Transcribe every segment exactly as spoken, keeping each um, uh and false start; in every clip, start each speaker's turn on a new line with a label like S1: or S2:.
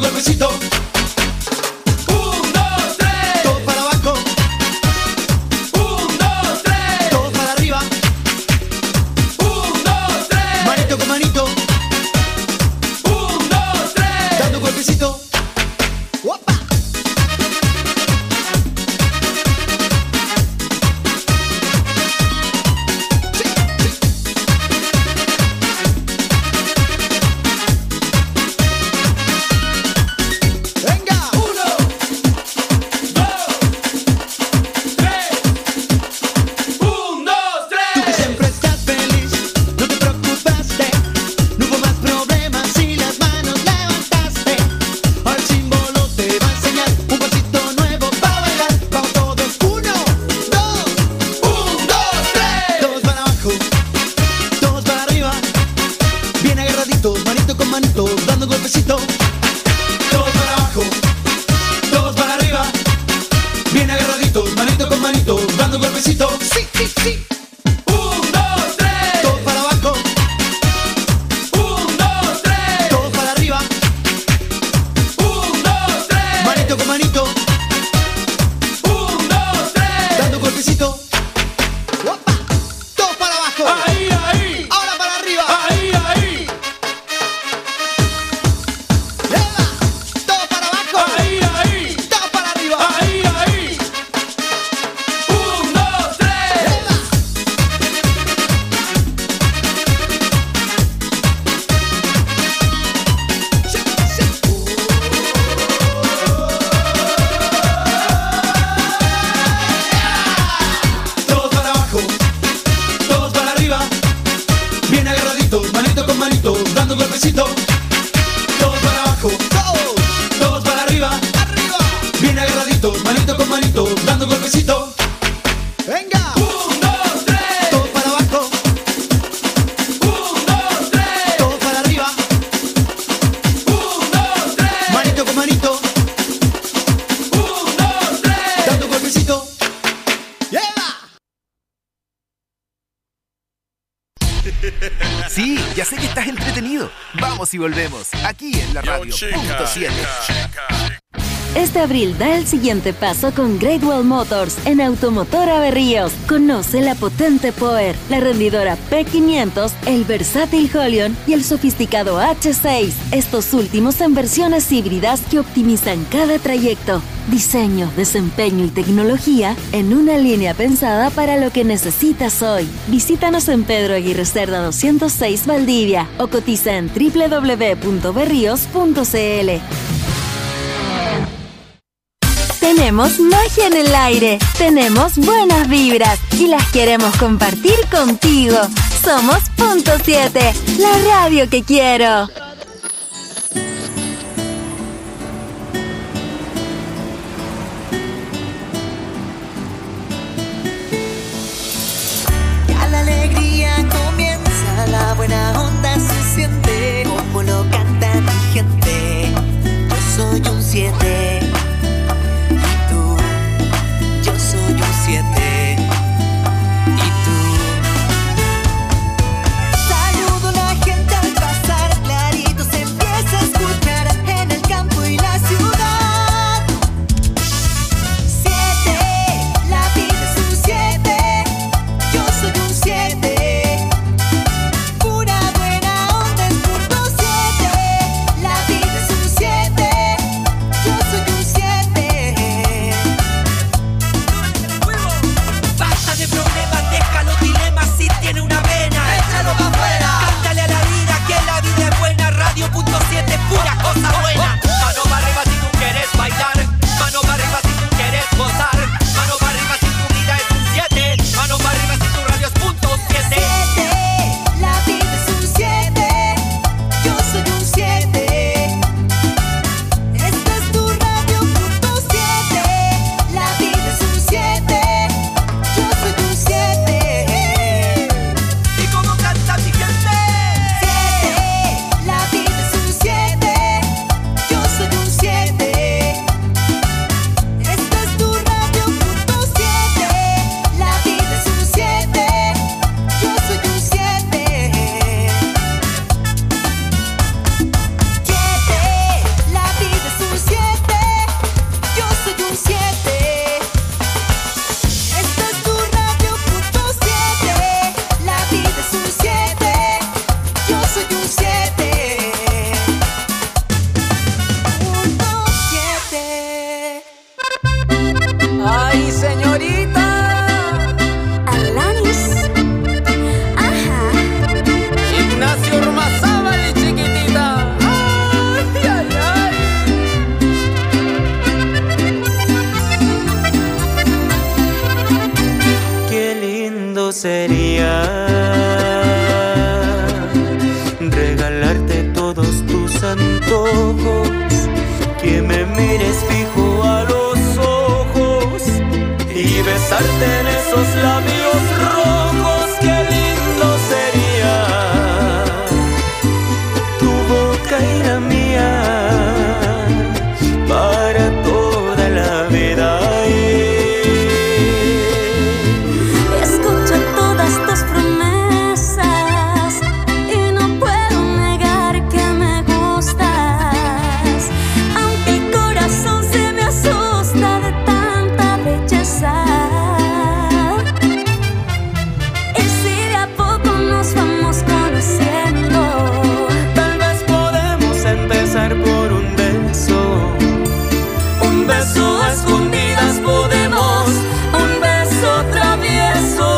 S1: golpecito. Un, dos, tres. Todos para abajo. Un, dos, tres. Todos para arriba. Un, dos, tres. Manito con manito. Un, dos, tres. Dando golpecito. ¡Opa!
S2: Sí, ya sé que estás entretenido. Vamos y volvemos, aquí en la radio punto siete.
S3: Este abril da el siguiente paso con Great Wall Motors en Automotora Berríos. Conoce la potente Power, la rendidora P quinientos, el versátil Holion y el sofisticado H seis. Estos últimos en versiones híbridas que optimizan cada trayecto. Diseño, desempeño y tecnología en una línea pensada para lo que necesitas hoy. Visítanos en Pedro Aguirre Cerda doscientos seis Valdivia o cotiza en doble u doble u doble u punto berríos punto c l. Tenemos magia en el aire, tenemos buenas vibras y las queremos compartir contigo. Somos Punto siete, la radio que quiero.
S4: Ya la alegría comienza, la buena onda se siente, como lo canta mi gente. Yo soy un siete. Siete. ¿Y tú? Saludo a la gente al pasar, clarito se empieza a escuchar en el campo y la ciudad. Siete, la vida es un siete, yo soy un siete. Pura buena onda es punto siete, la vida es un siete, yo soy
S5: esos labios rojos, qué lindo sería tu boca y la mía para toda la vida.
S6: Escucho todas tus promesas y no puedo negar que me gustas, aunque el corazón se me asusta de tanta belleza. Y si de a poco nos vamos conociendo,
S5: Tal vez podemos empezar por un beso. Un beso a escondidas podemos, un beso travieso.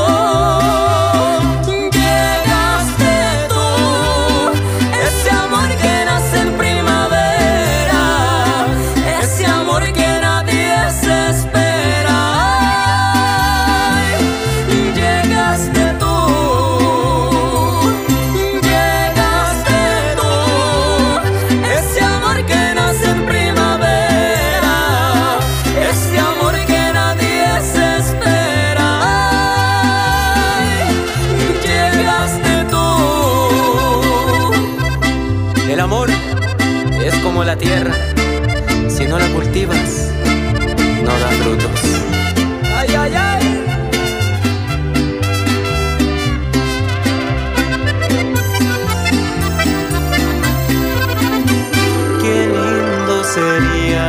S5: Llegaste tú, ese amor que nace en primavera, ese amor que nadie se espera. Ay, llegaste tú, llegaste tú, ese amor que nace en primavera, ese amor que nadie se espera. Ay, llegaste tú. El amor es como la tierra, si no la cultivas, no da frutos. Ay, ay, ay. Qué lindo sería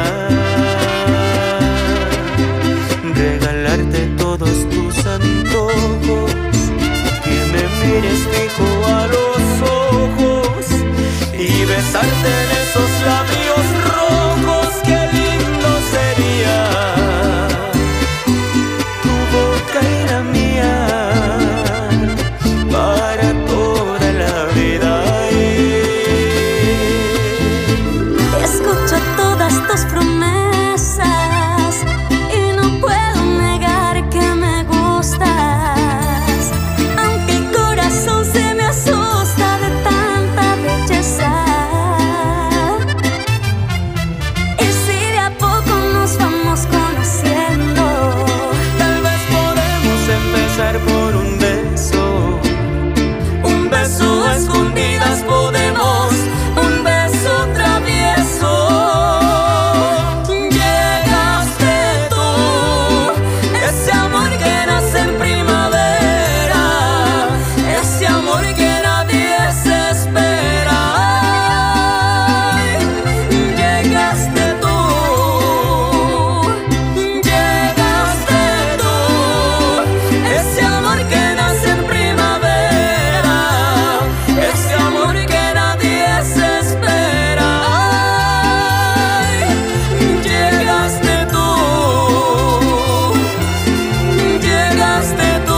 S5: regalarte todos tus antojos, que me mires fijo a los ojos y besarte en esos labios rojos. Qué lindo sería tu boca y la mía para toda la vida.
S6: escucho todas tus promesas y no puedo negar que me gustas, aunque el corazón se me asusta de tanta belleza. Y si de a poco nos vamos conociendo,
S5: Tal vez podemos empezar por un beso. Un beso a escondidas podemos, un beso travieso. Llegaste tú, ese amor que nace en primavera, ese amor que nadie se espera. Ay, llegaste tú, llegaste tú, ese amor que nace en primavera, ese amor que nadie se espera. Ay, llegaste tú, llegaste tú.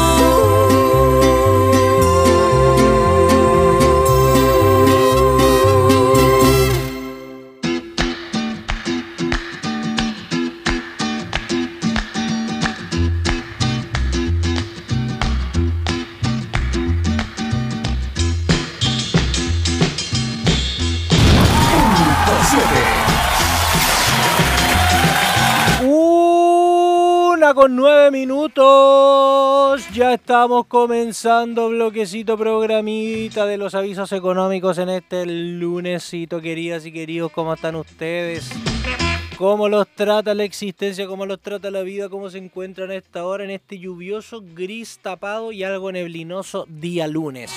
S7: Una con nueve minutos. Ya estamos comenzando bloquecito programita de los avisos económicos en este lunesito. Queridas y queridos, ¿cómo están ustedes? ¿Cómo los trata la existencia? ¿Cómo los trata la vida? ¿Cómo se encuentran a esta hora en este lluvioso, gris, tapado y algo neblinoso día lunes?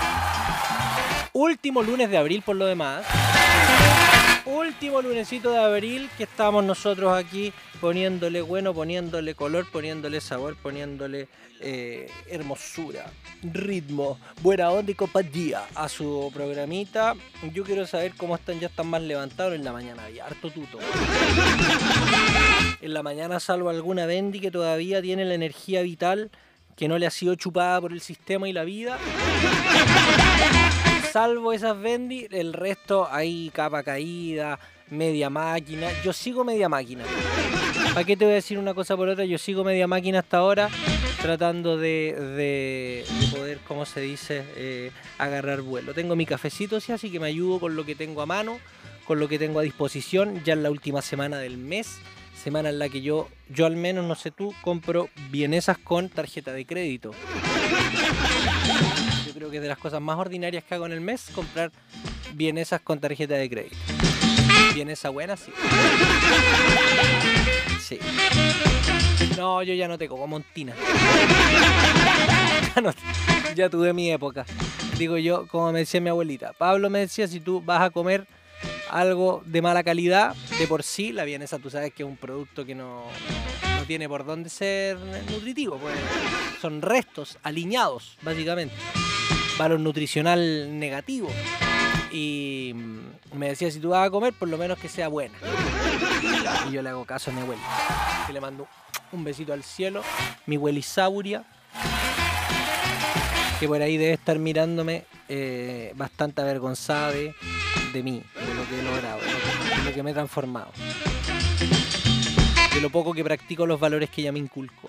S7: Último lunes de abril por lo demás. Último lunesito de abril que estamos nosotros aquí poniéndole bueno, poniéndole color, poniéndole sabor, poniéndole eh, hermosura, ritmo, buena onda y compañía a su programita. Yo quiero saber cómo están, ya están más levantados. En la mañana había harto tuto. En la mañana, salvo alguna bendi que todavía tiene la energía vital que no le ha sido chupada por el sistema y la vida. Salvo esas bendi, el resto ahí capa caída, media máquina. Yo sigo media máquina. ¿Para qué te voy a decir una cosa por otra? Yo sigo media máquina hasta ahora, tratando de, de, de poder, ¿cómo se dice?, eh, agarrar vuelo. Tengo mi cafecito, sí, así que me ayudo con lo que tengo a mano, con lo que tengo a disposición. Ya en la última semana del mes semana en la que yo, yo al menos, no sé tú, compro vienesas con tarjeta de crédito. Yo creo que es de las cosas más ordinarias que hago en el mes, comprar vienesas con tarjeta de crédito. Vienesa buena, sí. Sí. No, yo ya no te como montina. Ya, no, ya tuve mi época. Digo yo, como me decía mi abuelita. Pablo me decía, si tú vas a comer algo de mala calidad, de por sí, la vienesa tú sabes que es un producto que no, no tiene por dónde ser nutritivo. Pues son restos aliñados, básicamente. Valor nutricional negativo. Y me decía, si tú vas a comer, por lo menos que sea buena. Y yo le hago caso a mi abuela, que le mando un besito al cielo. Mi Welisauria, que por ahí debe estar mirándome eh, bastante avergonzada de, de mí, de lo que he logrado, de lo que, de lo que me he transformado, de lo poco que practico los valores que ella me inculcó.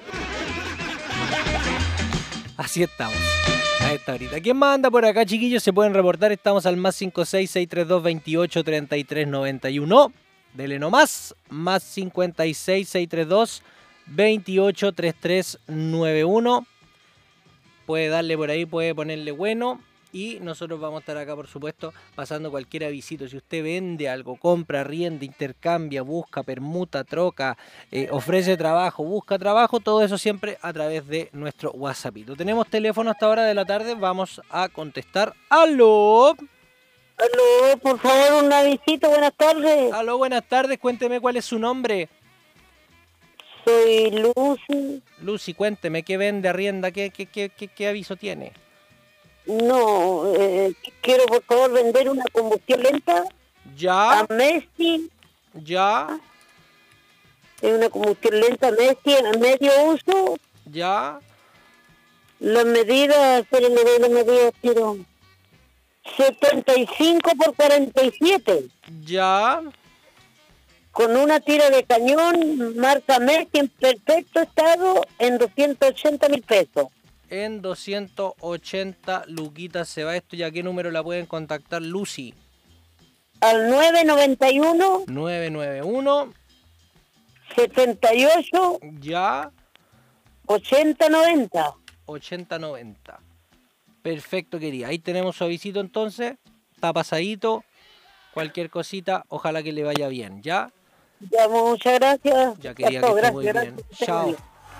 S7: Así estamos. A esta horita. ¿Quién más anda por acá, chiquillos? Se pueden reportar. Estamos al más cinco seis, seis tres dos, veintiocho, treinta y tres, noventa y uno. Dele nomás. Más cincuenta y seis, seis tres dos, veintiocho, treinta y tres, noventa y uno. Puede darle por ahí, puede ponerle bueno. Y nosotros vamos a estar acá, por supuesto, pasando cualquier avisito. Si usted vende algo, compra, arrienda, intercambia, busca, permuta, troca, eh, ofrece trabajo, busca trabajo, todo eso siempre a través de nuestro WhatsAppito. Tenemos teléfono hasta hora de la tarde, vamos a contestar. ¡Aló!
S8: Aló, por favor, un avisito, buenas tardes.
S7: Aló, buenas tardes, cuénteme cuál es su nombre.
S8: Soy Lucy.
S7: Lucy, cuénteme, ¿qué vende, arrienda, qué, qué, qué, qué, qué aviso tiene?
S8: No, eh, quiero por favor vender una combustión lenta.
S7: Ya.
S8: A Messi.
S7: Ya.
S8: Es una combustión lenta Messi a medio uso.
S7: Ya.
S8: Las medidas, esperen, le doy las medidas, quiero. setenta y cinco por cuarenta y siete.
S7: Ya.
S8: Con una tira de cañón, marca Messi en perfecto estado, en doscientos ochenta mil pesos.
S7: En doscientos ochenta luquitas se va esto. ¿Y a qué número la pueden contactar, Lucy?
S8: Al nueve noventa y uno.
S7: nueve nueve uno.
S8: setenta y ocho.
S7: Ya.
S8: ochenta noventa.
S7: ochenta noventa. Perfecto, querida. Ahí tenemos su avisito entonces. Está pasadito. Cualquier cosita, ojalá que le vaya bien. ¿Ya?
S8: Ya, muchas gracias.
S7: Ya, quería que esté muy bien. Chao.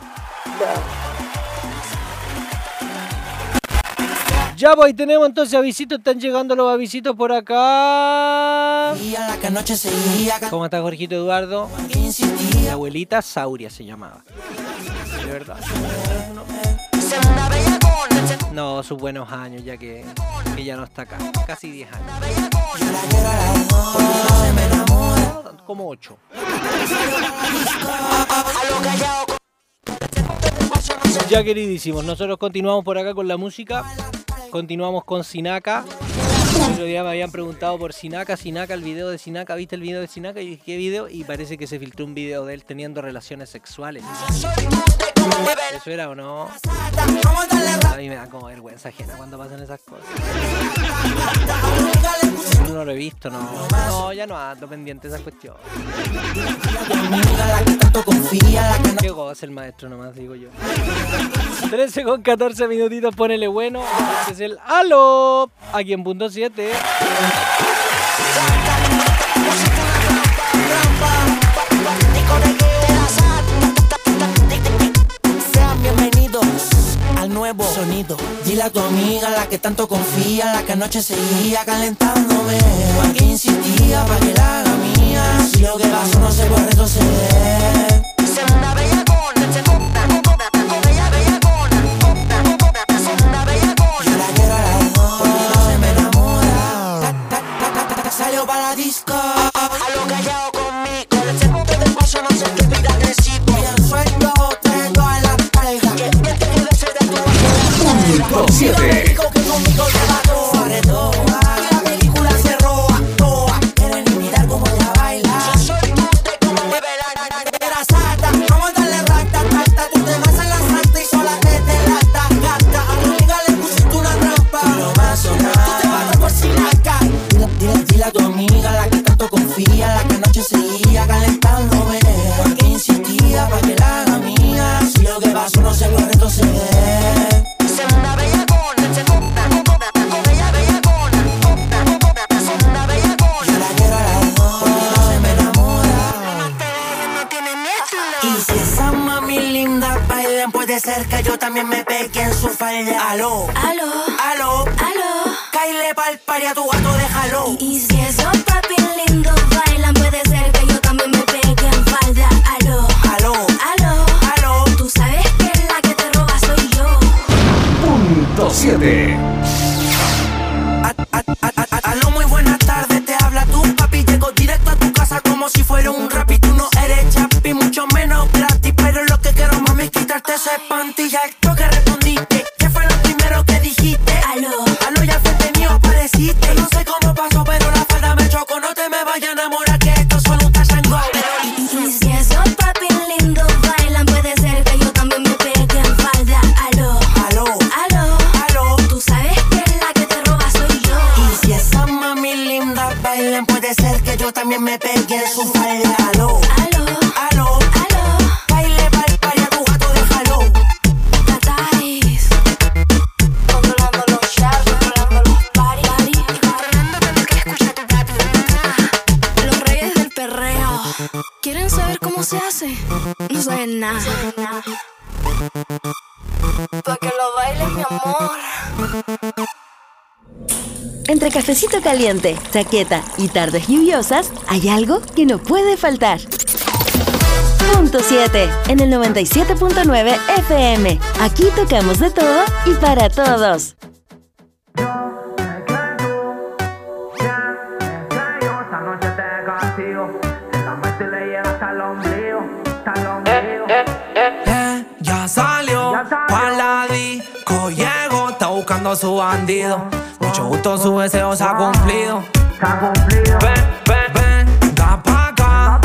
S7: Ya, pues ahí tenemos entonces avisitos, están llegando los avisitos por acá. ¿Cómo está Jorgito Eduardo? Mi abuelita Sauria se llamaba. ¿De verdad? No, sus buenos años, ya que, que ya no está acá. Casi diez años. Como ocho. Ya, queridísimos, nosotros continuamos por acá con la música. Continuamos con Sinaka. El otro día me habían preguntado por Sinaka, Sinaka, el video de Sinaka. ¿Viste el video de Sinaka? Y dije, ¿qué video? Y parece que se filtró un video de él teniendo relaciones sexuales. ¿Eso era o no? A mí me da como vergüenza ajena cuando pasan esas cosas. Yo no lo he visto, no. No, ya no ando pendiente de esas cuestiones. Qué goza el maestro nomás, digo yo. trece con catorce minutitos, ponele bueno. Este es el aló. Aquí en punto siete.
S9: Sean bienvenidos al nuevo sonido. Dile a tu amiga, la que tanto confía, la que anoche seguía calentándome. Pa' que insistía, pa' que la haga mía. Si lo que pasó no se puede retroceder. Segunda bellacona, segunda, bella bellacona, segunda bellacona. Yo la quiero a las dos, porque no se me enamora. Salió para la disco, a lo callado conmigo. El segundo del paso no se te pide agresivo. Bien suelto, traigo a la pareja. Que bien te debe ser de tu
S2: Top siete.
S9: Que conmigo te mató. Sobre todo, la película se roba toda. Quieren imitar como ella baila. Yo soy tú de como mueve la era sata. Vamos a darle rata, tata. Tú te vas a la santa y sola te te lata. Gata, a mi amiga le pusiste una trampa. Tú no vas a sonar. Tú te vas a por si la cae. Dile, dile, dile a tu amiga, la que tanto confía, la que anoche seguía calentándome. Porque ser que yo también me pegue en su falda. Aló,
S6: Aló,
S9: aló,
S6: aló.
S9: Caile pa'l pari a tu gato, déjalo.
S6: Y si esos papi lindos bailan, puede ser que yo también me pegue en falda. Aló,
S9: Aló,
S6: aló,
S9: aló.
S6: tú sabes que la que te roba soy yo.
S10: Punto siete.
S9: A- a- a- a- Aló, muy buenas tardes, te habla tu papi. Llego directo a tu casa como si fuera un rap. Y tú no eres chapi, mucho menos gratis. Pero lo que quiero, mami, es quitarte ese panty. Ya esto que respondiste, ¿qué fue lo primero que dijiste?
S6: Aló,
S9: Aló, ya frente mío apareciste. No sé cómo pasó, pero la falda me chocó. No te me vayas a enamorar, que esto solo un touch and go.
S6: y si esos papi lindos bailan, puede ser que yo también me pegue en falda. Aló,
S9: Aló,
S6: aló,
S9: aló.
S6: tú sabes que la que te roba soy yo.
S9: Y si esas mami lindas bailan, puede ser que yo también me pegue en su falda. Aló,
S6: Aló,
S9: aló,
S6: aló,
S9: baile pa'l pari a tu gato, déjalo.
S6: Tatais. Controlando los shots, controlando los party, party. Los reyes del perreo. ¿Quieren saber cómo se hace? No saben nada. Pa' que lo bailes, mi amor.
S3: Entre cafecito caliente, chaqueta y tardes lluviosas, hay algo que no puede faltar. Punto siete, en el noventa y siete punto nueve F M. Aquí tocamos de todo y para todos.
S9: Eh, ya salió pa' la disco, llegó, está buscando a su bandido. Mucho gusto, su deseo se ha cumplido. Ven, ven, ven, da pa' acá.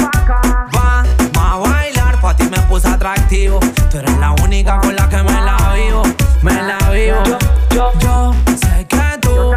S9: Vamos a bailar, pa' ti me puse atractivo. Tú eres la única con la que me la vivo, me la vivo. Yo, yo, sé que tú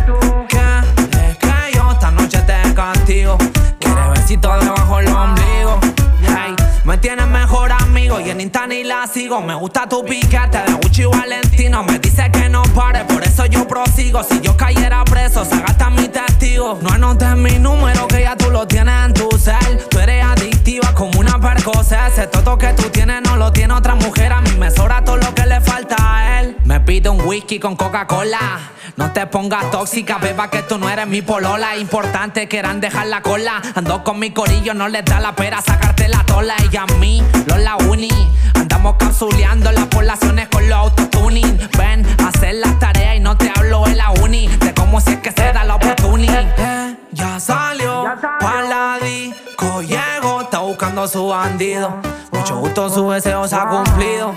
S9: quieres que yo esta noche te castigo. Quieres besito debajo del ombligo. Hey, me tienes mejor amigo y en Insta ni la sigo. Me gusta tu piquete de Gucci y Valentino. Me dice que no pare, por eso yo prosigo. Si yo cayera preso, se gasta mi testigo. No anotes mi número, que ya tú lo tienes en tu cel. Tú eres adictiva como una percocet. Ese toto que tú tienes no lo tiene otra mujer. A mí me sobra todo lo que le falta a él. Me pide un whisky con Coca-Cola. No te pongas tóxica, beba, que tú no eres mi polola. Importante quieran dejar la cola. Ando con mi corillo, no les da la pera sacarte la tola. Y a mí, los la uni. Andamos capsuleando las poblaciones con los autotuning. Ven a hacer las tareas y no te hablo de la uni. De cómo si es que se da la oportunidad. Eh, ya salió pa' la disco, llegó, está buscando a su bandido. Mucho gusto, su deseo se ha cumplido.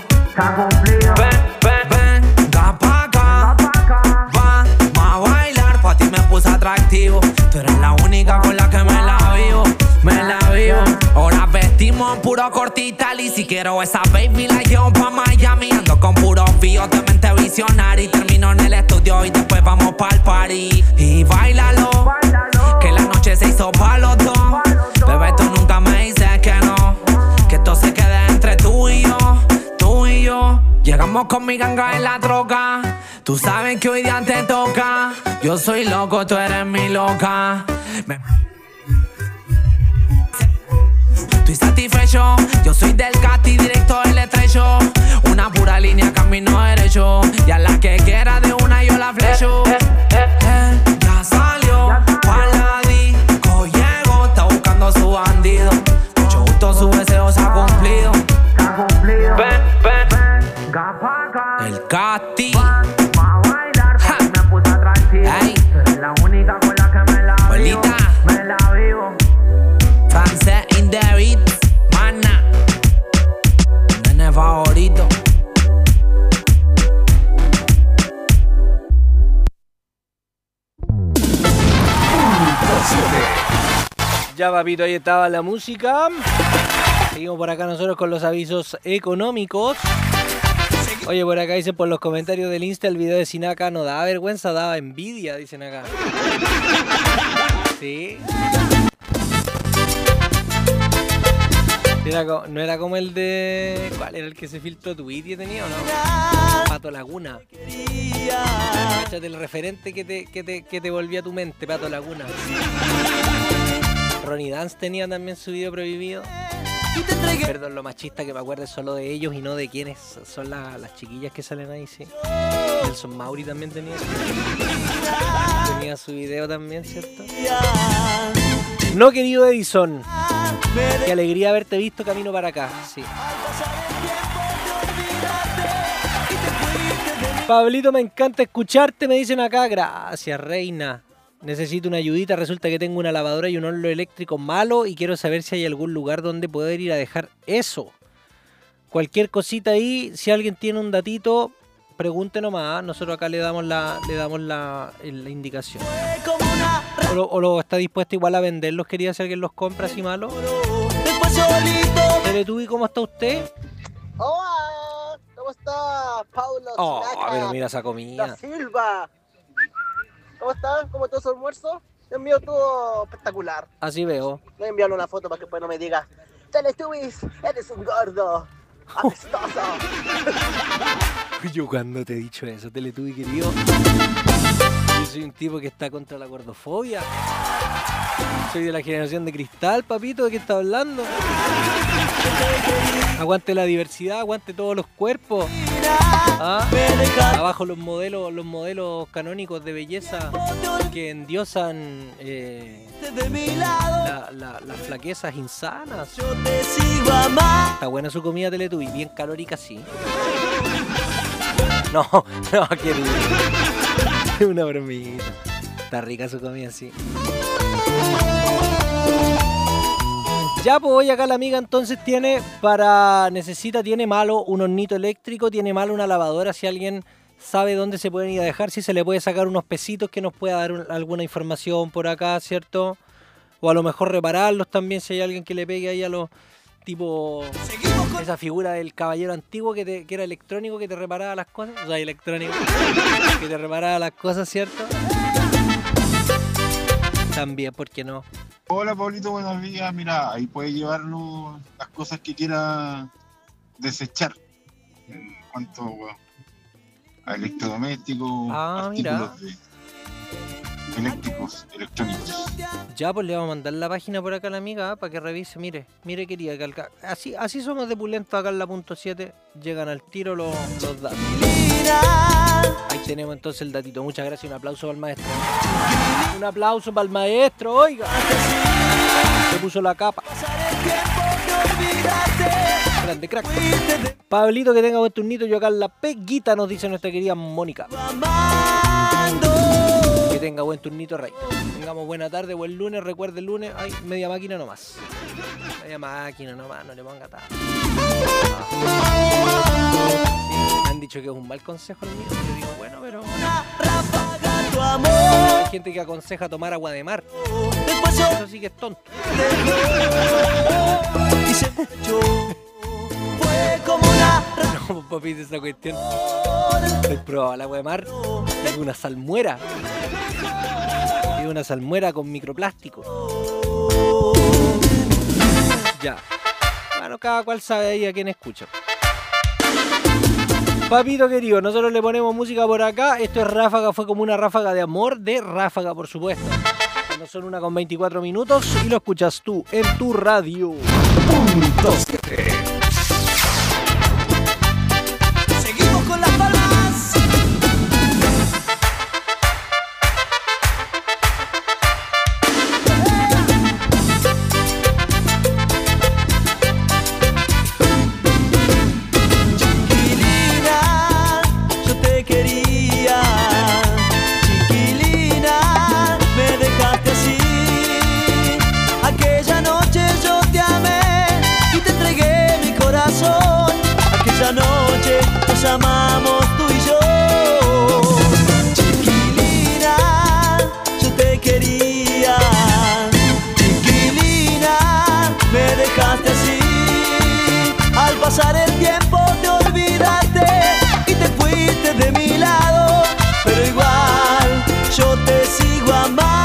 S9: Ven, ven, ven, da pa' acá. Vamos a bailar, pa' ti me puse atractivo. Tú eres la única con la que me la vivo, me la vivo. Ahora vestimos puro cortital. Y si quiero esa baby la llevo pa' Miami. Ando con puros bios de mente visionaria. Y termino en el estudio y después vamos pa'l party. Y bailalo, que la noche se hizo pa' los dos. Bebé, tú nunca me dices que no. Que esto se quede entre tú y yo, tú y yo. Llegamos con mi ganga en la troca. Tú sabes que hoy día te toca. Yo soy loco, tú eres mi loca. Me... Estoy satisfecho, yo soy del casti directo del estrecho. Una pura línea, camino derecho. Y a la que quiera de una yo la flecho. Eh, eh, eh, ya salió pa' la disco, llegó, está buscando a su bandido. Mucho gusto, su deseo se ha cumplido. Ven, ven, el casti. Ey, abuelita, francés in the beat, mana, nene favorito.
S7: Ya, papito, ahí estaba la música. Seguimos por acá nosotros con los avisos económicos. Oye, por acá dicen por los comentarios del Insta, el video de Sinaka no daba vergüenza, daba envidia, dicen acá. Sí. Era co- no era como el de... ¿Cuál era el que se filtró Twitter tenía o no? Pato Laguna. Échate el referente que te, que, te, que te volvía a tu mente, Pato Laguna. Ronnie Dance tenía también su video prohibido. Perdón lo machista que me acuerde solo de ellos y no de quiénes son la, las chiquillas que salen ahí, sí. Nelson Mauri también tenía. Tenía su video también, ¿cierto? No, querido Edison. Qué alegría haberte visto camino para acá, sí. Pablito, me encanta escucharte, me dicen acá. Gracias, reina. Necesito una ayudita, resulta que tengo una lavadora y un horno eléctrico malo y quiero saber si hay algún lugar donde poder ir a dejar eso. Cualquier cosita ahí, si alguien tiene un datito, pregunte nomás. Nosotros acá le damos la, le damos la, la indicación. O lo, o lo está dispuesto igual a venderlos, quería si alguien los compra así malo. Teletubby, ¿cómo está usted?
S11: Hola, ¿cómo está Paulo?
S7: Oh,
S11: Chinaca,
S7: pero mira esa comida.
S11: Da Silva. ¿Cómo está? ¿Cómo estuvo su almuerzo? El mío estuvo espectacular.
S7: Así veo.
S11: Voy a enviarle una foto para que después no me diga: Teletubbies, eres un gordo, apestoso.
S7: Yo cuando te he dicho eso, Teletubby querido. Yo soy un tipo que está contra la gordofobia. Soy de la generación de cristal, papito, ¿de qué está hablando? Aguante la diversidad, aguante todos los cuerpos. ¿Ah? Abajo los modelos, los modelos canónicos de belleza que endiosan eh, la, la, las flaquezas insanas. Está buena su comida, Teletubby, bien calórica, sí. No, no, querido. Es una bromita. Está rica su comida, sí. Ya, pues hoy acá la amiga entonces tiene para... Necesita, tiene malo un hornito eléctrico, tiene malo una lavadora, si alguien sabe dónde se pueden ir a dejar, si se le puede sacar unos pesitos que nos pueda dar un, alguna información por acá, ¿cierto? O a lo mejor repararlos también, si hay alguien que le pegue ahí a los... Tipo... Esa figura del caballero antiguo que, te, que era electrónico, que te reparaba las cosas. O sea, electrónico. Que te reparaba las cosas, ¿cierto? También, ¿por qué no?
S12: Hola, Pablito, buenos días. Mira, ahí puede llevarlo las cosas que quiera desechar. En cuanto bueno, a electrodomésticos,
S7: ah,
S12: artículos de eléctricos, electrónicos.
S7: Ya, pues le vamos a mandar la página por acá a la amiga, ¿eh? Para que revise. Mire, mire, querida, que acá, así, así somos de pulentos acá en la punto siete. Llegan al tiro los, los datos. Ahí tenemos entonces el datito. Muchas gracias, un aplauso para el maestro. Un aplauso para el maestro, oiga. Se puso la capa. Grande crack. Pablito, que tenga buen turnito. Yo acá en la peguita, nos dice nuestra querida Mónica. Que tenga buen turnito, rey. Tengamos buena tarde, buen lunes. Recuerde el lunes. Ay, media máquina nomás. Media máquina nomás, no le ponga tanto. Sí, me han dicho que es un mal consejo el mío. Yo digo, bueno, pero... Hay gente que aconseja tomar agua de mar. Eso sí que es tonto. No, papi, esa cuestión. He probado el agua de mar. Es una salmuera. Es una salmuera con microplástico. Ya. Bueno, cada cual sabe ahí a quién escucha. Papito querido, nosotros le ponemos música por acá. Esto es Ráfaga, fue como una ráfaga de amor de Ráfaga, por supuesto. No son una con veinticuatro minutos y lo escuchas tú en tu radio.
S10: Punto siete.
S9: Seguimos con las palmas.
S4: Noche nos amamos tú y yo. Chiquilina, yo te quería. Chiquilina, me dejaste así. Al pasar el tiempo te olvidaste y te fuiste de mi lado, pero igual yo te sigo amando.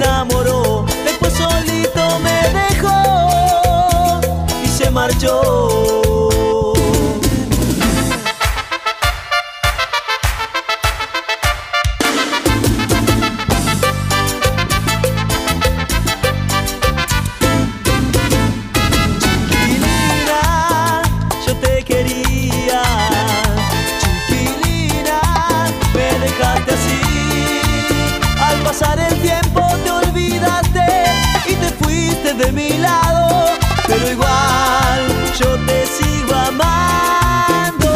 S4: enamoró, después solito me dejó y se marchó. Pasar el tiempo te olvidaste y te fuiste de mi lado, pero igual yo te sigo amando.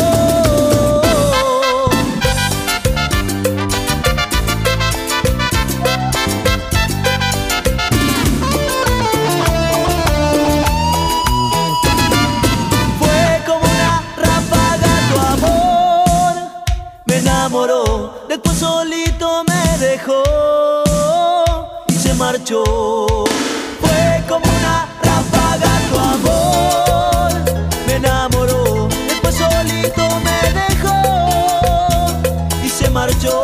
S4: Fue como una ráfaga tu amor, me enamoró, después solito me dejó y se marchó. Fue como una ráfaga tu amor, me enamoró, después solito me dejó y se marchó.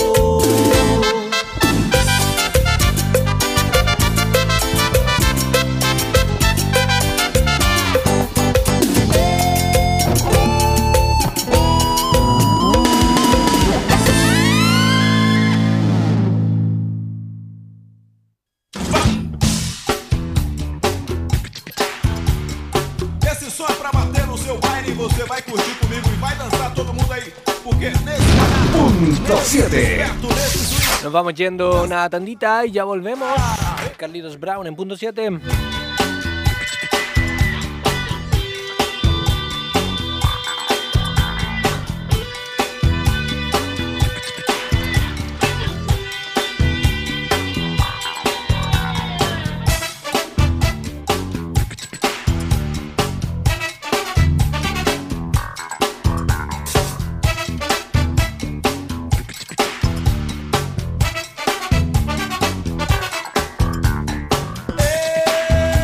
S13: Você vai curtir comigo e vai dançar todo mundo aí, porque nesse
S10: punto siete.
S7: Nos vamos yendo una tandita y ya volvemos. Carlitos Brown en punto siete.
S13: Hey!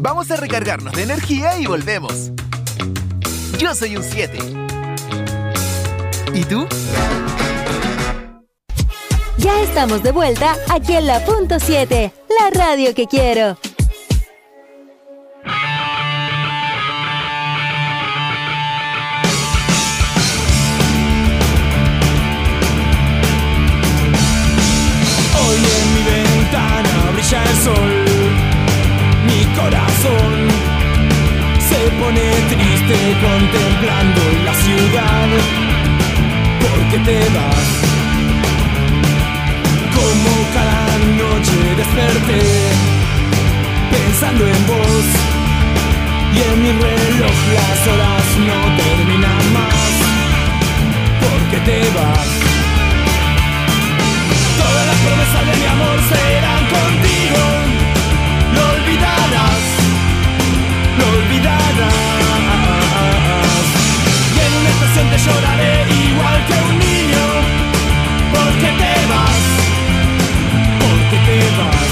S2: Vamos a recargarnos de energía y volvemos. Yo soy un siete. ¿Y tú?
S3: Ya estamos de vuelta aquí en la punto siete, la radio que quiero.
S14: Hoy en mi ventana brilla el sol, mi corazón se pone triste contemplando la ciudad, porque te vas. Como cada noche desperté pensando en vos, y en mi reloj las horas no terminan más, porque te vas. Todas las promesas de mi amor serán contigo, lo olvidarás, lo olvidarás. Y en una estación te lloraré igual que un niño, porque te vas, porque te vas.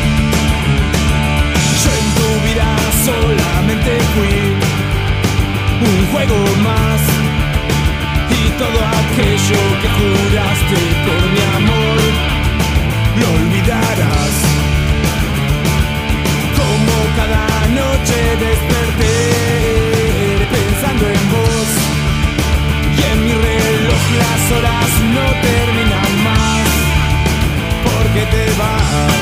S14: Yo en tu vida solamente fui un juego más, y todo aquello que juraste por mi amor lo olvidarás. Como cada noche desperté pensando en vos, y en mi reloj las horas no terminan más, porque te vas.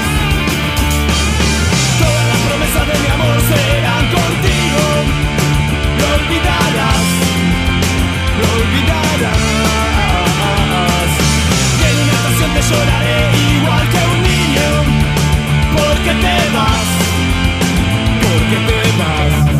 S14: Todas las promesas de mi amor serán contigo, lo olvidarás, lo olvidarás. Y en una estación te lloraré igual que un niño, porque te vas, porque te vas.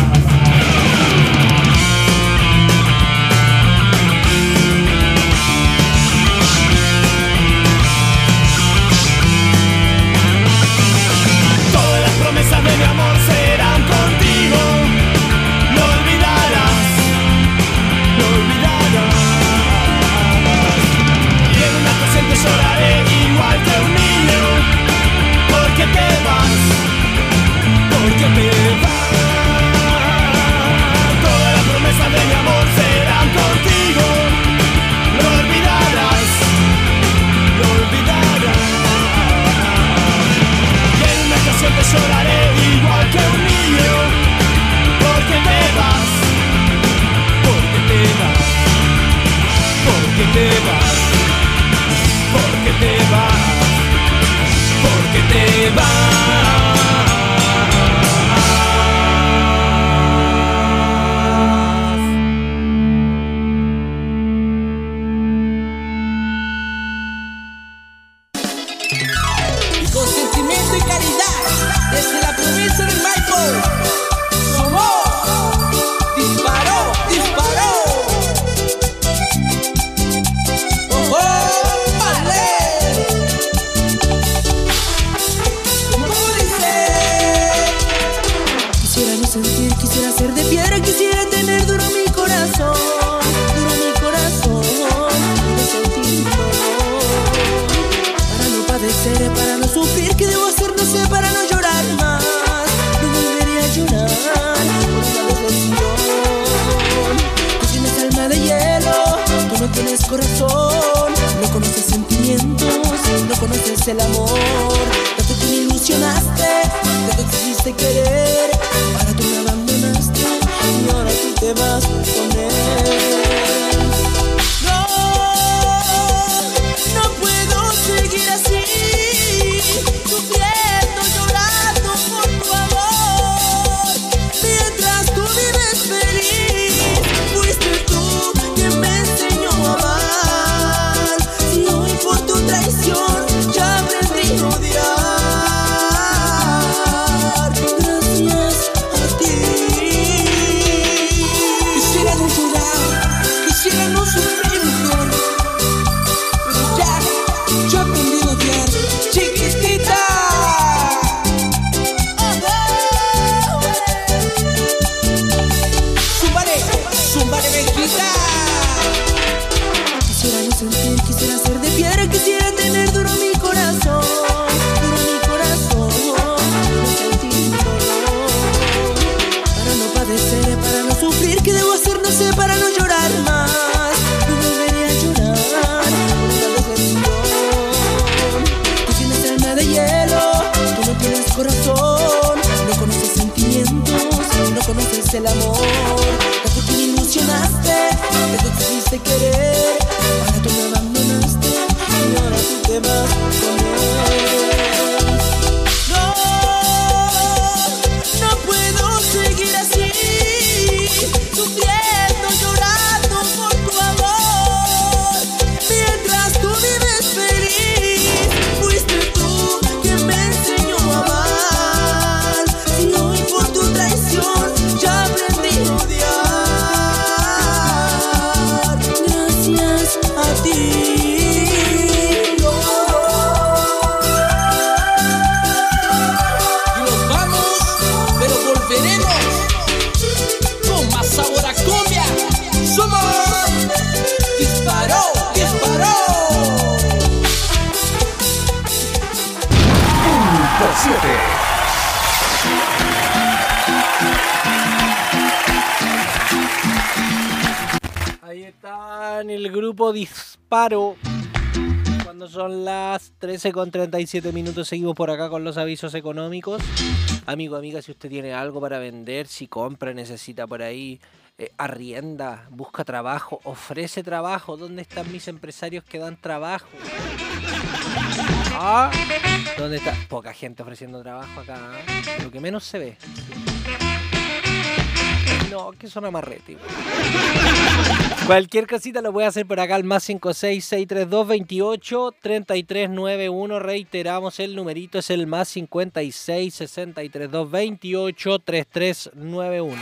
S14: Todas las promesas de mi amor serán contigo, lo olvidarás, lo olvidarás. Y en una estación te lloraré igual que un niño, porque te vas, porque te vas. Todas las promesas de mi amor serán contigo, lo olvidarás, lo olvidarás. Y en una estación te lloraré igual que un niño, porque te vas, porque te vas, porque te vas, porque te vas, porque te vas.
S15: Y con sentimiento y caridad, desde la provincia del Maipo, somos Disparó, Disparó. Oh, oh, vale. ¿Cómo dice? Quisiera no sentir, quisiera ser de piedra, quisiera tener duro mi corazón, duro mi corazón, duro sentir dolor, para no padecer, para no sufrir. ¿Qué debo hacer? No sé, para no llorar más, no volveré a llorar por una decepción. Tú tienes alma de hielo, tú no tienes corazón, no conoces sentimientos, no conoces el amor. Tanto que me ilusionaste, tanto que quisiste querer, para tú me abandonaste y ahora tú te vas con él. No, no puedo seguir así, sufriendo, llorando por tu amor, mientras tú vives feliz. Fuiste tú quien me enseñó a amar, y hoy por tu traición ya aprendí a odiar. Gracias a ti. Quisiera no llorar, quisiera no sufrir, mujer, pero ya, yo aprendí a odiar, chiquitita. Zúmbale, zúmbale, viejita. Quisiera no sentir, quisiera ser de piedra, quisiera tener duro mi corazón, duro mi corazón, duro sentir dolor,
S14: Y nos vamos, pero volveremos con más sabor a cumbia. Somos Disparó, Disparó.
S10: Punto siete.
S7: Ahí está en el grupo Disparo. Cuando son las trece con treinta y siete minutos, seguimos por acá con los avisos económicos. Amigo, amiga, si usted tiene algo para vender, si compra, necesita por ahí, eh, arrienda, busca trabajo, ofrece trabajo. ¿Dónde están mis empresarios que dan trabajo? ¿Ah? ¿Dónde está? Poca gente ofreciendo trabajo acá, ¿eh? Lo que menos se ve. No, que son amarrete. Cualquier cosita lo puede hacer por acá al más cinco seis seis tres dos veintiocho treinta y tres noventa y uno. Reiteramos, el numerito es el más cincuenta y seis sesenta y tres dos veintiocho treinta y tres noventa y uno.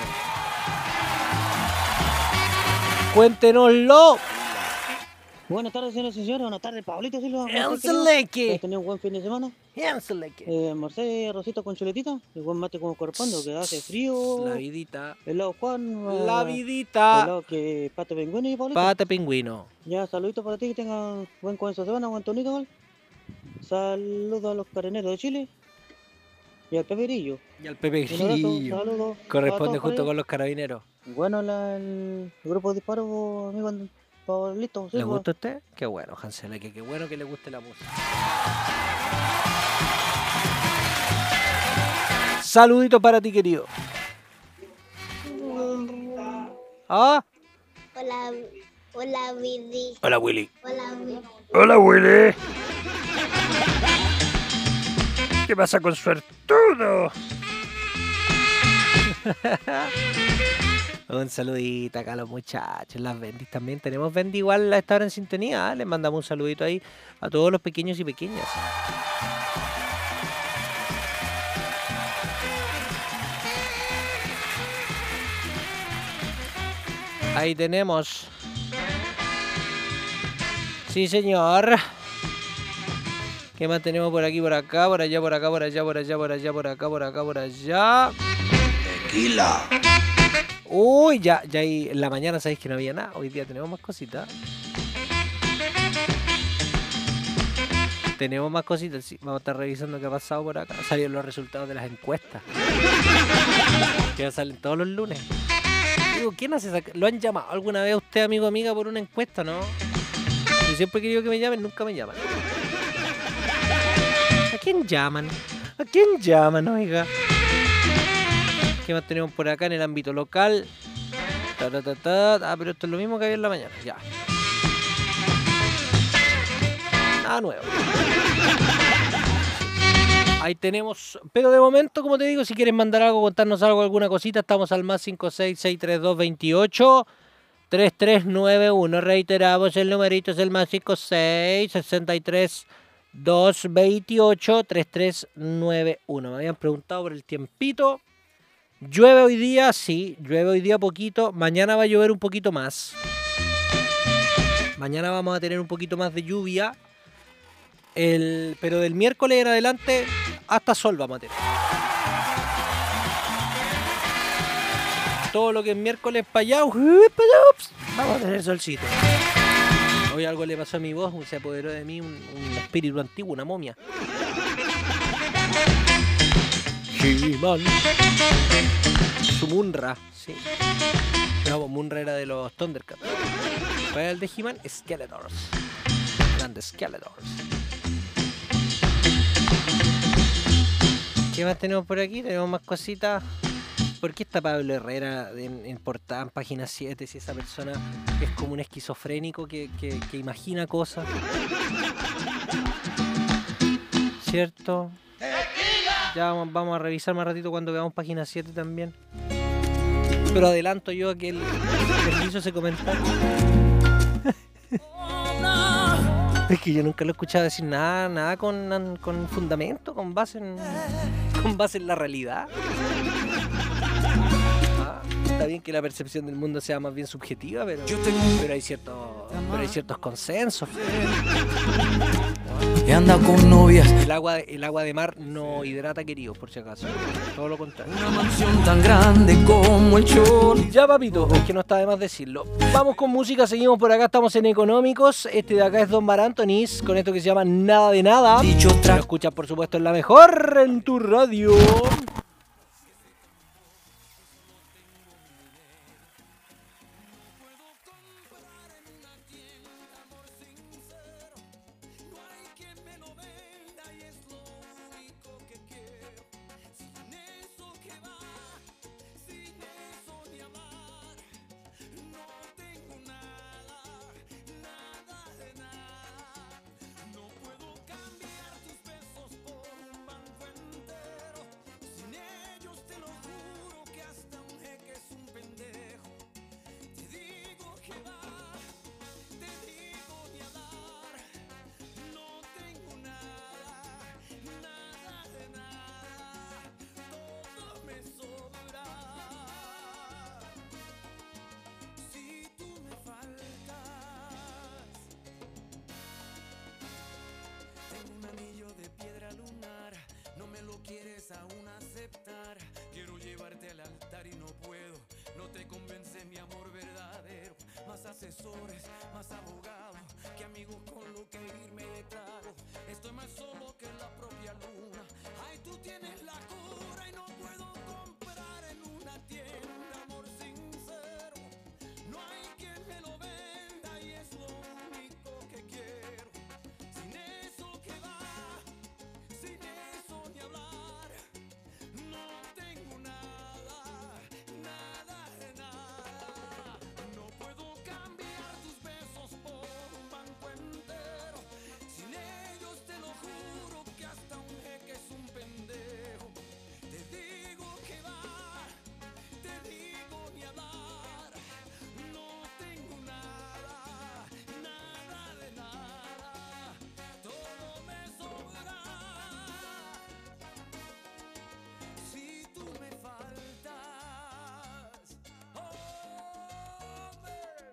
S7: Cuéntenoslo.
S16: Buenas tardes, señoras y señores. Buenas tardes, Pablito Silva.
S7: ¡Enseleque!
S16: ¿Has tenido un buen fin de semana?
S7: ¡Enseleque!
S16: Eh, Marcé, arrocito con chuletita. El buen mate como corresponde, que hace frío.
S7: La vidita.
S16: Helado Juan.
S7: La
S16: eh,
S7: vidita.
S16: Helado que pate pingüino y Pablito.
S7: Pate pingüino.
S16: Ya, saludito para ti, que tengan buen comienzo de semana, buen tonito, ¿vale? Saludos a los carabineros de Chile. Y al Peperillo.
S7: Y al Peperillo.
S16: Saludos.
S7: Corresponde
S16: a todos
S7: junto
S16: por
S7: con
S16: ahí.
S7: los carabineros.
S16: Bueno, la, el, el grupo de disparo, amigo Pablito.
S7: ¿Le
S16: Silva.
S7: gusta a usted? Qué bueno, Hansel, que qué bueno que le guste la música. Saludito para ti, querido. ¿Ah?
S17: Hola, hola Willy.
S7: Hola, Willy.
S17: Hola Willy.
S7: Hola, Willy. ¿Qué pasa con suertudo? Un saludito acá a los muchachos, las bendis también. Tenemos bendi igual a esta hora en sintonía. ¿eh? Les mandamos un saludito ahí a todos los pequeños y pequeñas. Ahí tenemos. Sí, señor. ¿Qué más tenemos por aquí, por acá, por allá, por acá, por allá, por allá, por allá, por acá, por acá, por allá? Tequila. Uy, ya, ya ahí en la mañana sabéis que no había nada. Hoy día tenemos más cositas. Tenemos más cositas, sí. Vamos a estar revisando qué ha pasado por acá. Salieron los resultados de las encuestas. Que salen todos los lunes. Digo, ¿quién hace esa? ¿Lo han llamado alguna vez a usted, amigo o amiga, por una encuesta, no? Yo siempre he querido que me llamen, nunca me llaman. ¿A quién llaman? ¿A quién llaman, oiga? ¿Qué más tenemos por acá en el ámbito local? Ta, ta, ta, ta. Ah, pero esto es lo mismo que había en la mañana. Ya. Nada nuevo. Ahí tenemos. Pero de momento, como te digo, si quieres mandar algo, contarnos algo, alguna cosita, estamos al más cinco seis seis tres dos veintiocho treinta y tres noventa y uno. Reiteramos, el numerito es el más cinco seis sesenta y tres dos veintiocho treinta y tres noventa y uno. Me habían preguntado por el tiempito. Llueve hoy día, sí, llueve hoy día poquito. Mañana va a llover un poquito más. Mañana vamos a tener un poquito más de lluvia. El, pero del miércoles en adelante hasta sol vamos a tener. Todo lo que es miércoles para allá, ups, vamos a tener solcito. Hoy algo le pasó a mi voz, se apoderó de mí un, un espíritu antiguo, una momia. He-Man. Su Munra, sí. No, Munra era de los Thundercats. ¿Cuál era el de He-Man? Skeletors. Grandes Skeletors. ¿Qué más tenemos por aquí? Tenemos más cositas. ¿Por qué está Pablo Herrera en, en portada en página siete si esa persona es como un esquizofrénico que, que, que imagina cosas? ¿Cierto? Ya vamos, vamos a revisar más ratito cuando veamos página siete también. Pero adelanto yo que él hizo ese comentario. Es que yo nunca lo he escuchado decir nada, nada con, con fundamento, con base en, con base en la realidad. Ah, está bien que la percepción del mundo sea más bien subjetiva, pero, pero hay ciertos Pero hay ciertos consensos.
S9: Y anda con novias.
S7: El agua, el agua de mar no hidrata, queridos, por si acaso. Todo lo contrario.
S9: Una mansión tan grande como el Chol.
S7: Ya, papito, es que no está de más decirlo. Vamos con música, seguimos por acá, estamos en Económicos. Este de acá es Don Mar Anthony's, con esto que se llama Nada de Nada. Lo escuchas, por supuesto, en la mejor, en tu radio.
S18: Aún aceptar, quiero llevarte al altar y no puedo, no te convence mi amor verdadero, más asesores, más abogados, que amigos con lo que irme de trago, estoy más solo que la propia luna, ay tú tienes la cura y no puedo comprar en una tienda amor sincero, no hay quien me lo venda y es lo único que quiero, sin eso que va, sin eso ni hablar. No tengo nada, nada de nada. No puedo cambiar tus besos por un banco entero. Sin ellos te lo juro que hasta un jeque es un pendejo. Te digo que va, te digo ni hablar. No tengo nada, nada de nada. Todo me sobra. Si tú me faltas, oh, babe.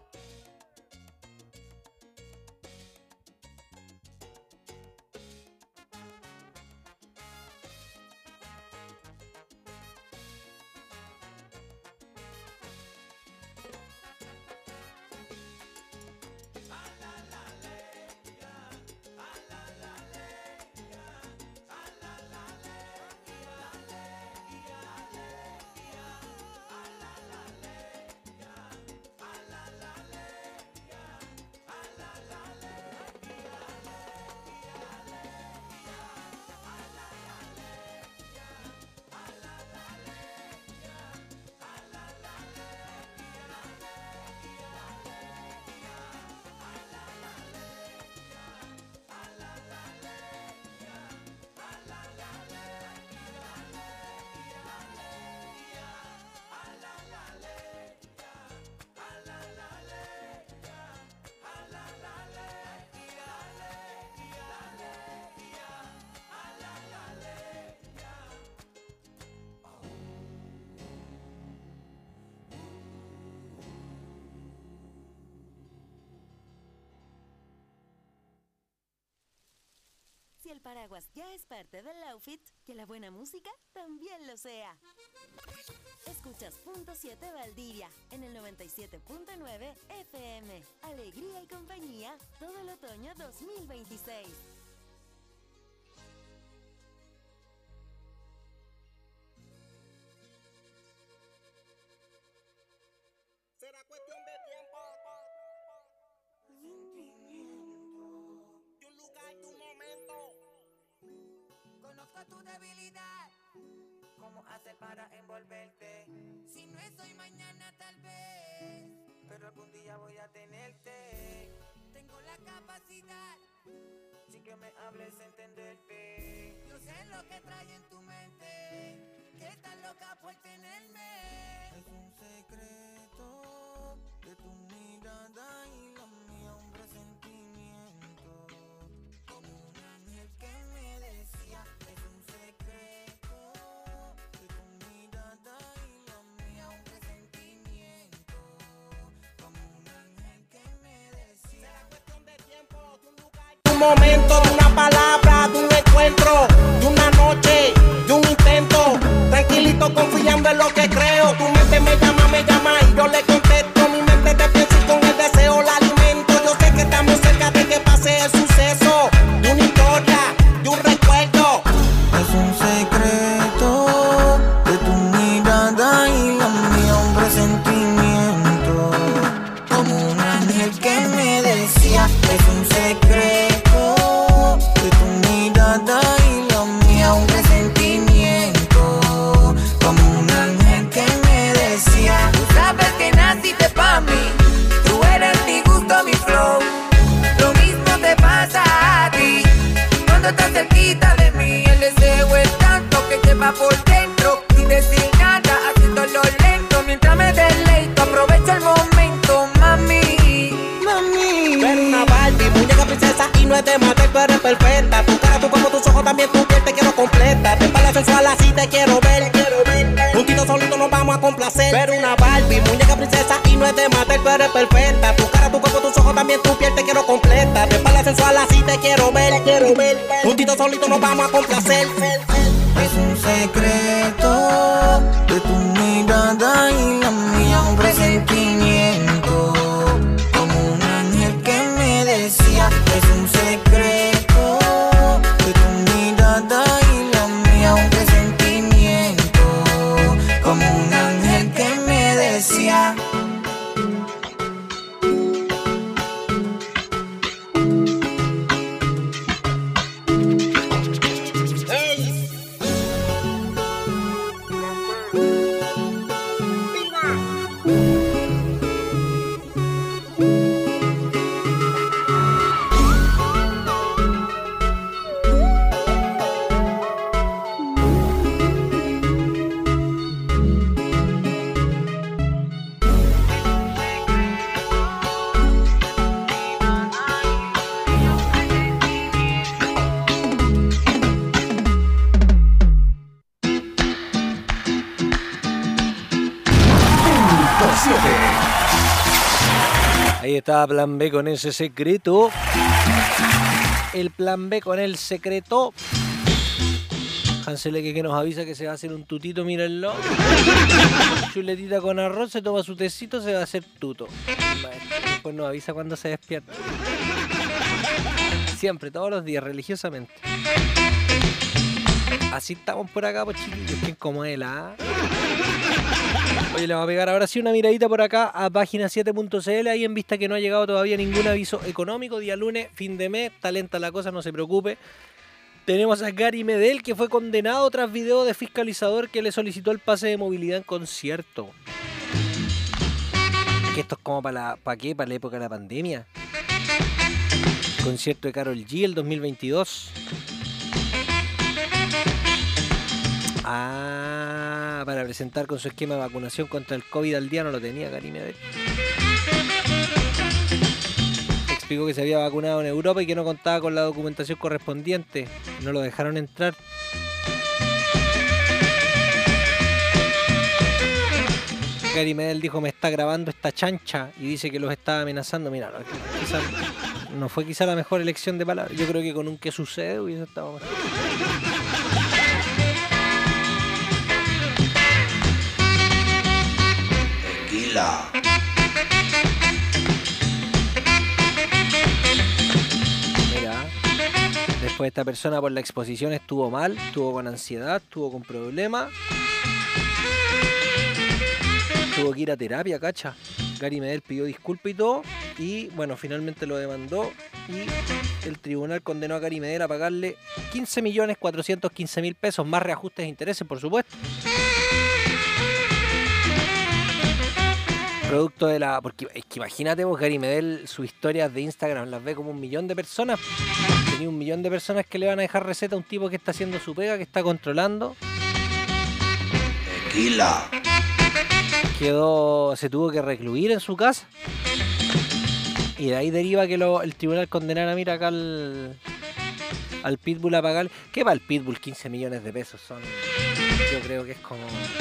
S3: Si el paraguas ya es parte del outfit, que la buena música también lo sea. Escuchas Punto siete Valdivia en el noventa y siete punto nueve F M. Alegría y compañía todo el otoño dos mil veintiséis.
S19: Será cuestión de tiempo. De un lugar, de un momento. Conozco tu debilidad. ¿Cómo hacer para envolverte? Si no es hoy, mañana tal vez. Pero algún día voy a tenerte. Tengo la capacidad. Sin que me hables, entenderte. Yo sé lo que trae en tu mente. Que estás loca por tenerme. Es un secreto de tu mirada y la mía, un presentimiento. Como un ángel que me decía, es un secreto de tu mirada y la mía, un presentimiento. Como un ángel que me decía.
S20: un momento, de una palabra, de un encuentro, de una noche, de un intento. Tranquilito, confiando en lo que creo. Tu mente me llama, me llama y yo le contesto. Mi mente te piensa y con el deseo la alimento. Yo sé que estamos cerca de que pase el suceso, de una historia, de un recuerdo.
S9: Es un secreto de tu mirada y la mía, un presentimiento, como un ángel que me decía. Es un secreto de tu mirada y la mía, un presentimiento, como un ángel que me decía.
S19: Tú sabes que naciste pa' mí, tú eres mi gusto, mi flow. Lo mismo te pasa a ti, cuando estás cerquita de mí. El deseo es tanto que te va por dentro, sin decir nada, haciéndolo lento. Mientras me deleito, aprovecha el momento, mami.
S9: Mami.
S20: Tú eres una Barbie, muñeca princesa y no es de matar, tú eres perfecta. Tu cara, tu cuerpo, tus ojos, también tu piel te quiero completa. De espalda sensual así te quiero ver, quiero ver. Juntito solito nos vamos a complacer. Tú eres una Barbie, muñeca princesa y no es de matar, tú eres perfecta. Tu cara, tu cuerpo, tus ojos, también tu piel te quiero completa. De espalda sensual así te quiero ver, quiero ver. Juntito solito nos vamos a complacer.
S9: Es un secreto de tu mirada y la mía, un presentimiento, como un ángel que me decía. Es un secreto de tu mirada y la mía, un presentimiento, como un ángel que me decía.
S7: Ahí está Plan B con ese secreto. El Plan B con el secreto. Hansel que nos avisa que se va a hacer un tutito, mírenlo. Chuletita con arroz, se toma su tecito, se va a hacer tuto. Después nos avisa cuando se despierta. Siempre, todos los días, religiosamente. Así estamos por acá, pues chiquillos, que como él, ¿ah? Oye, le vamos a pegar ahora sí una miradita por acá a página siete punto c l, ahí en vista que no ha llegado todavía ningún aviso económico, día lunes, fin de mes, está lenta la cosa, no se preocupe. Tenemos a Gary Medel, que fue condenado tras video de fiscalizador que le solicitó el pase de movilidad en concierto. Que esto es como para la, ¿para qué? Para la época de la pandemia. Concierto de Karol G el dos mil veintidós. Ah, para presentar con su esquema de vacunación contra el COVID al día no lo tenía Gary Medel. Explicó que se había vacunado en Europa y que no contaba con la documentación correspondiente. No lo dejaron entrar. Gary Medel dijo: me está grabando esta chancha, y dice que los estaba amenazando. Mira, no, quizá, no fue quizá la mejor elección de palabras. Yo creo que con un "qué sucede" hubiese estado mejor.
S9: Tequila.
S7: Mira, después esta persona por la exposición estuvo mal, estuvo con ansiedad, estuvo con problemas. Tuvo que ir a terapia, cacha. Gary Medel pidió disculpas y todo. Y bueno, finalmente lo demandó. Y el tribunal condenó a Gary Medel a pagarle quince millones cuatrocientos quince mil pesos, más reajustes de intereses, por supuesto. Producto de la... Porque es que imagínate vos, Gary Medel, sus historias de Instagram las ve como un millón de personas. Tenía un millón de personas que le van a dejar receta a un tipo que está haciendo su pega, que está controlando.
S9: Tequila.
S7: Quedó, se tuvo que recluir en su casa. Y de ahí deriva que lo, el tribunal condenara, mira acá al, al Pitbull a pagar. ¿Qué va el Pitbull? quince millones de pesos son. Yo creo que es como...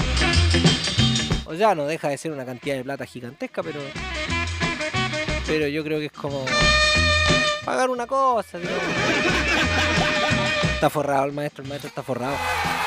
S7: O sea, no deja de ser una cantidad de plata gigantesca, pero... Pero yo creo que es como... pagar una cosa. Digamos. Está forrado el maestro, el maestro está forrado.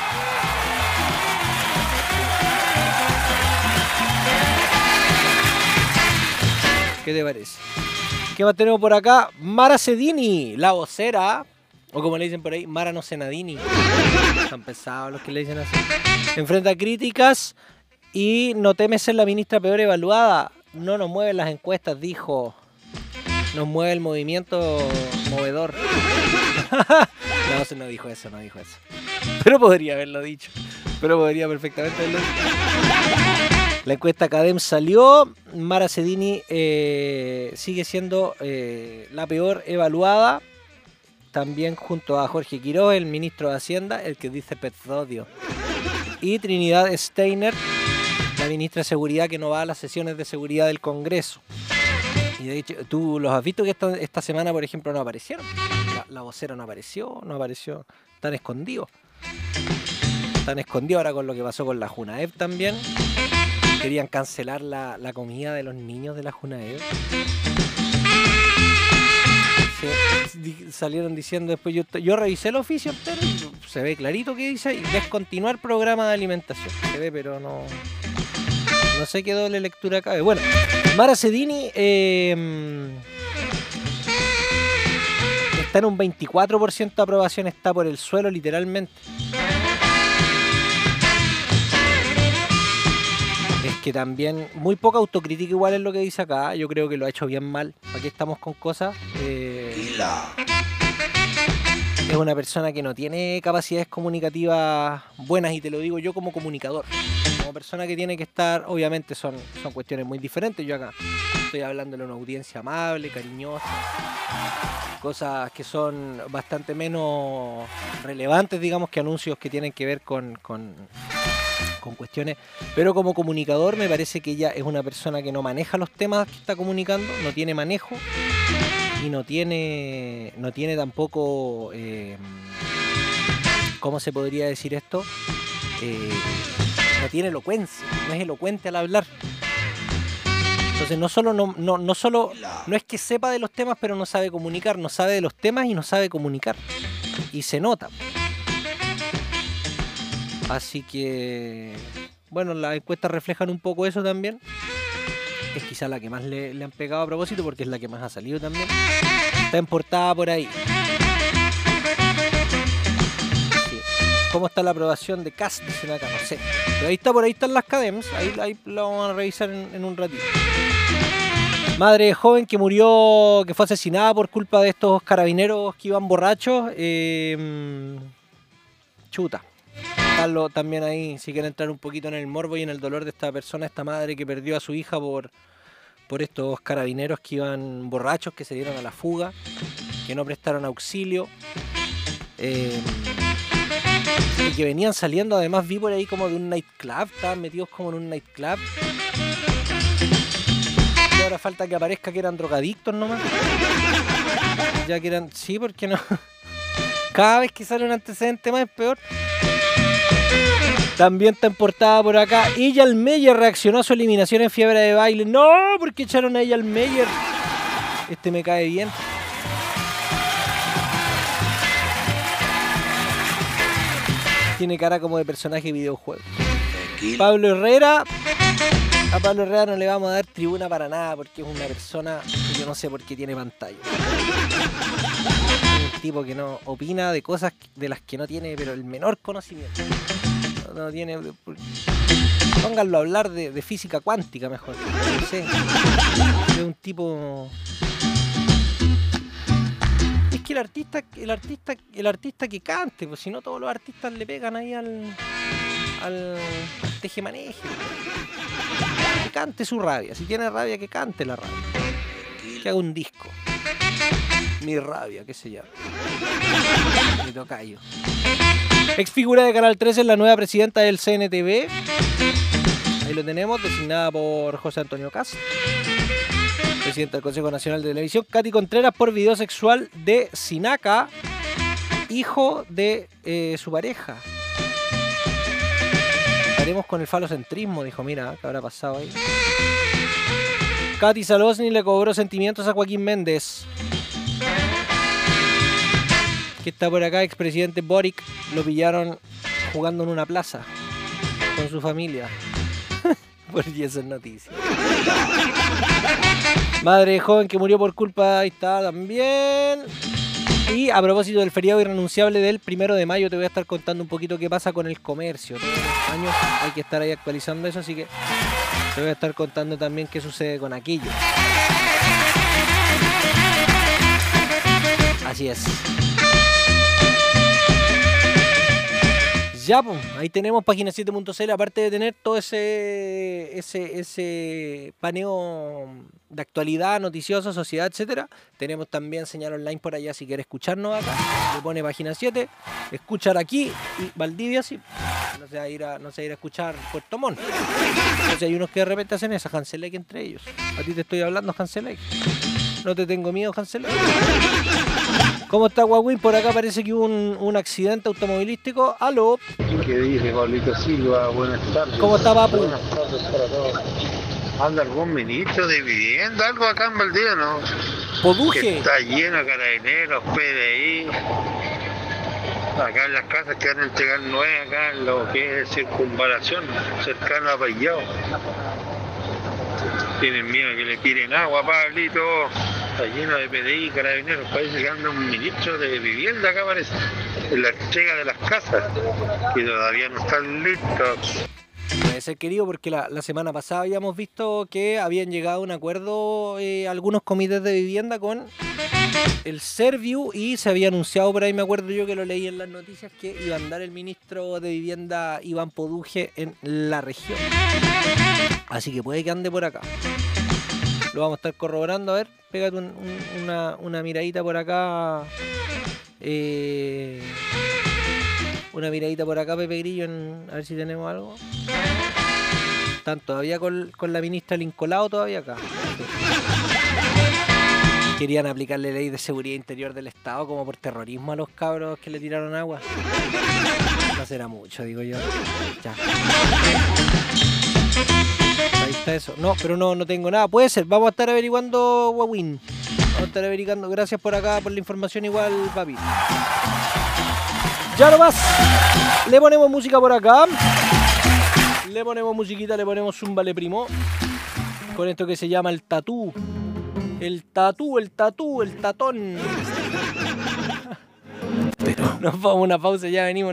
S7: ¿Qué te parece? ¿Qué más tenemos por acá? Mara Sedini, la vocera, o como le dicen por ahí, Mara no Senadini. Están pesados los que le dicen así. Enfrenta críticas y no teme ser la ministra peor evaluada. No nos mueven las encuestas, dijo. Nos mueve el movimiento movedor. No, no dijo eso, no dijo eso. Pero podría haberlo dicho. Pero podría perfectamente haberlo dicho. La encuesta Cadem salió. Mara Sedini eh, sigue siendo eh, la peor evaluada. También junto a Jorge Quiroz, el ministro de Hacienda, el que dice Petzodio. Y Trinidad Steiner, la ministra de Seguridad, que no va a las sesiones de seguridad del Congreso. Y de hecho, tú los has visto que esta, esta semana, por ejemplo, no aparecieron. La, la vocera no apareció, no apareció. Están escondidos. Están escondidos ahora con lo que pasó con la Junaev también. Querían cancelar la, la comida de los niños de la Junaev. Se, salieron diciendo después, yo, yo revisé el oficio entero y se ve clarito que dice descontinuar programa de alimentación. Se ve, pero no... No sé qué doble lectura cabe. Bueno, Mara Sedini eh, está en un veinticuatro por ciento de aprobación, está por el suelo literalmente. Es que también muy poca autocrítica igual es lo que dice acá. Yo creo que lo ha hecho bien mal. Aquí estamos con cosas. Eh, es una persona que no tiene capacidades comunicativas buenas y te lo digo yo como comunicador. Como persona que tiene que estar, obviamente son, son cuestiones muy diferentes. Yo acá estoy hablando de una audiencia amable, cariñosa, cosas que son bastante menos relevantes, digamos, que anuncios que tienen que ver con, con, con cuestiones. Pero como comunicador me parece que ella es una persona que no maneja los temas que está comunicando, no tiene manejo y no tiene, no tiene tampoco, eh, ¿cómo se podría decir esto? Eh, no tiene elocuencia, no es elocuente al hablar. Entonces no solo no, no, no solo no es que sepa de los temas, pero no sabe comunicar, no sabe de los temas y no sabe comunicar. Y se nota. Así que bueno, las encuestas reflejan un poco eso también. Es quizá la que más le, le han pegado a propósito porque es la que más ha salido también. Está en portada por ahí. ¿Cómo está la aprobación de Cast? Dicen acá, no sé. Pero ahí está, por ahí están las Cadems. Ahí, ahí lo vamos a revisar en, en un ratito. Madre joven que murió, que fue asesinada por culpa de estos carabineros que iban borrachos. Eh, chuta. Carlos también ahí, si quieren entrar un poquito en el morbo y en el dolor de esta persona, esta madre que perdió a su hija por, por estos carabineros que iban borrachos, que se dieron a la fuga, que no prestaron auxilio. Eh, y que venían saliendo, además vi por ahí como de un nightclub, estaban metidos como en un nightclub. Y ahora falta que aparezca que eran drogadictos nomás. Ya que eran, sí, ¿por qué no? Cada vez que sale un antecedente más es peor. También está en portada por acá. Eyal Meyer reaccionó a su eliminación en Fiebre de Baile. No, porque echaron a Eyal Meyer. Este me cae bien. Tiene cara como de personaje de videojuego. Pablo Herrera. A Pablo Herrera no le vamos a dar tribuna para nada porque es una persona que yo no sé por qué tiene pantalla. Es un tipo que no opina de cosas de las que no tiene pero el menor conocimiento. No, no tiene... Pónganlo a hablar de, de física cuántica mejor. No sé. Es un tipo... Es que el artista, el artista, el artista que cante, pues si no todos los artistas le pegan ahí al, al tejemaneje. Que cante su rabia, si tiene rabia que cante la rabia. Que haga un disco. Mi rabia, qué sé yo. Mi tocayo. Ex figura de Canal trece es la nueva presidenta del C N T V. Ahí lo tenemos, designada por José Antonio Cast. Presidenta del Consejo Nacional de Televisión. Katy Contreras por video sexual de Sinaca, hijo de eh, su pareja. Estaremos con el falocentrismo, dijo, mira, ¿qué habrá pasado ahí? Katy Salosny le cobró sentimientos a Joaquín Méndez. que está por acá, expresidente Boric, lo pillaron jugando en una plaza con su familia. Por eso es noticia. Madre de joven que murió por culpa, ahí está también. Y a propósito del feriado irrenunciable del primero de mayo, te voy a estar contando un poquito qué pasa con el comercio. Todos los años hay que estar ahí actualizando eso, así que te voy a estar contando también qué sucede con aquello. Así es. Ya, pues, ahí tenemos página siete punto c l, aparte de tener todo ese, ese, ese paneo de actualidad, noticioso, sociedad, etcétera. Tenemos también señal online por allá si quieres escucharnos acá. Le pone página siete, escuchar aquí y Valdivia, sí. No se va a ir a, no se va a, ir a escuchar Puerto Montt. Entonces hay unos que de repente hacen esa, Hanselek entre ellos. A ti te estoy hablando, Hanselek. No te tengo miedo, Hanselek. ¿Cómo está, Guaguín? Por acá parece que hubo un, un accidente automovilístico. ¡Aló!
S21: ¿Qué dice, Pablito Silva? Buenas tardes.
S7: ¿Cómo está, Papu?
S21: Buenas tardes para todos. ¿Anda algún ministro de vivienda, algo acá en Valdivia, no?
S7: Poduje.
S21: Que está lleno de carabineros, P D I. Acá en las casas que van a entregar nueve, acá en lo que es circunvalación, cercano a Payao. Tienen miedo que le tiren agua, Pablito. Está lleno de P D I, carabineros. Parece que anda un ministro de vivienda acá, parece. En la entrega de las casas, que todavía no están listos.
S7: Puede ser, querido, porque la, la semana pasada habíamos visto que habían llegado a un acuerdo eh, algunos comités de vivienda con el Serviu y se había anunciado por ahí, me acuerdo yo que lo leí en las noticias, que iba a andar el ministro de vivienda Iván Poduje en la región. Así que puede que ande por acá. Lo vamos a estar corroborando. A ver, pégate un, un, una, una miradita por acá. Eh, una miradita por acá, Pepe Grillo, en, a ver si tenemos algo. Están todavía con, con la ministra Lincolao todavía acá. Querían aplicarle ley de seguridad interior del Estado como por terrorismo a los cabros que le tiraron agua. No será mucho, digo yo. Ya. Ahí está eso. No, pero no, no tengo nada. Puede ser. Vamos a estar averiguando, Wawin. Vamos a estar averiguando. Gracias por acá, por la información igual, papi. Ya nomás. Le ponemos música por acá. Le ponemos musiquita, le ponemos un vale primo. Con esto que se llama el tatú. El tatú, el tatú, el tatón. Pero nos vamos a una pausa, ya venimos.